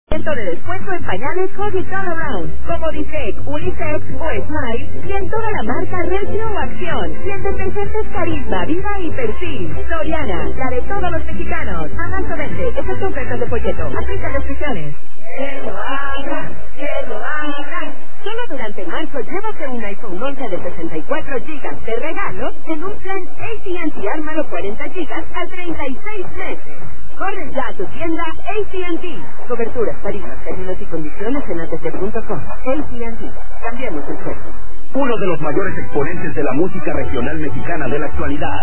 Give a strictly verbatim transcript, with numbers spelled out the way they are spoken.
De descuento en pañales Huggies All Around, como Difect, Unisex o Smile, y en toda la marca Retro o Acción, y en detergentes Carisma, Viva y Persil. Soriana, la de todos los mexicanos. A marzo veinte, excepto ofertas de folleto. Aplica restricciones. ¡Que lo hagan! ¡Que lo hagan! Solo durante marzo llévate un iPhone once de sesenta y cuatro gigas de regalo en un plan A T and T Ármalo cuarenta gigas a treinta y seis meses. Corre ya a tu tienda A T and T. Coberturas, tarifas, términos y condiciones en a t t punto com. A T and T. Cambiamos el juego. Uno de los mayores exponentes de la música regional mexicana de la actualidad.